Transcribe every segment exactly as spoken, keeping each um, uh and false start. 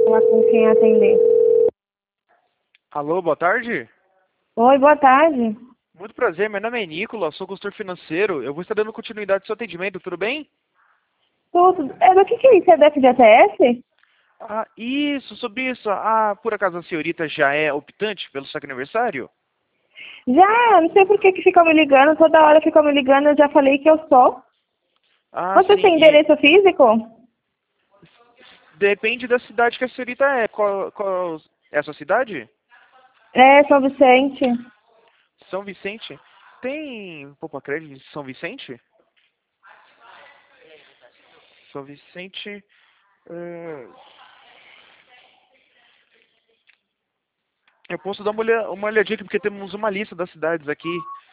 falar com quem atender. Alô, boa tarde. Oi, boa tarde. Muito prazer, meu nome é Nicolas, sou consultor financeiro. Eu vou estar dando continuidade ao seu atendimento, tudo bem? Tudo. É, do que que é isso? É da F G T S? Ah, isso, sobre isso. Ah, por acaso a senhorita já é optante pelo seu aniversário? Já, não sei por que que ficam me ligando, toda hora ficam me ligando, eu já falei que eu sou. Ah, Você sim, tem e endereço físico? depende da cidade que a senhorita é. Qual, qual é a sua cidade? É, São Vicente. São Vicente? Tem poupa crédito de São Vicente? São Vicente... eh, Eu posso dar uma, olha, uma olhadinha aqui, porque temos uma lista das cidades aqui.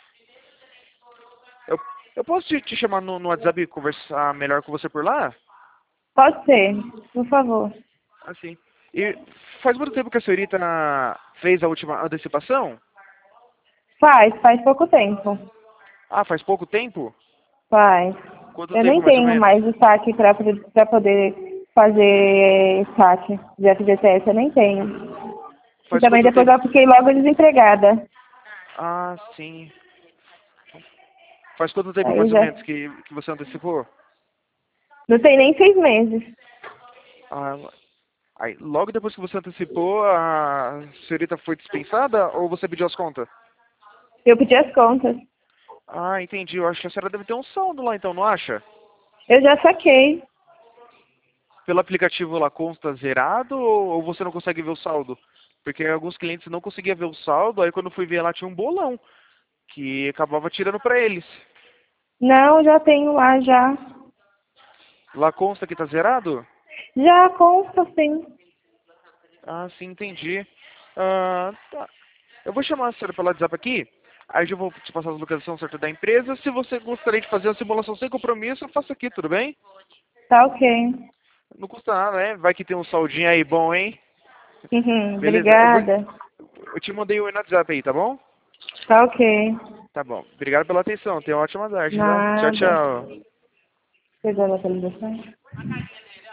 Eu, eu posso te, te chamar no, no WhatsApp e conversar melhor com você por lá? Pode ser, por favor. Assim. E faz muito tempo que a senhorita fez a última antecipação? Faz, faz pouco tempo. Ah, faz pouco tempo? Faz. Quanto Eu nem tempo, mais ou tenho menos? mais o saque para poder fazer saque de F G T S, eu nem tenho. E Faz também quanto depois tempo? eu fiquei logo desempregada. Ah, sim. Faz quanto tempo, Aí mais ou já. menos, que, que você antecipou? Não tem nem seis meses. Ah, aí, logo depois que você antecipou, a senhorita foi dispensada ou você pediu as contas? Eu pedi as contas. Ah, entendi. Eu acho que a senhora deve ter um saldo lá, então, não acha? Eu já saquei. Pelo aplicativo lá consta zerado ou ou você não consegue ver o saldo? Porque alguns clientes não conseguiam ver o saldo, aí quando eu fui ver lá tinha um bolão que acabava tirando pra eles. Não, já tenho lá já. Lá consta que tá zerado? Já consta, sim. Ah, sim, entendi. Ah, tá. Eu vou chamar a senhora pelo WhatsApp aqui, aí eu vou te passar a localização certa da empresa. Se você gostaria de fazer a simulação sem compromisso, eu faço aqui, tudo bem? Tá ok. Não custa nada, né? Vai que tem um saldinho aí bom, hein? Uhum, Beleza, eu vou... obrigada. Eu te mandei o WhatsApp aí, tá bom? Tá ok. Tá bom. Obrigado pela atenção. Tenha uma ótima tarde, tá? Tchau, Nada. tchau. Pegou a localização?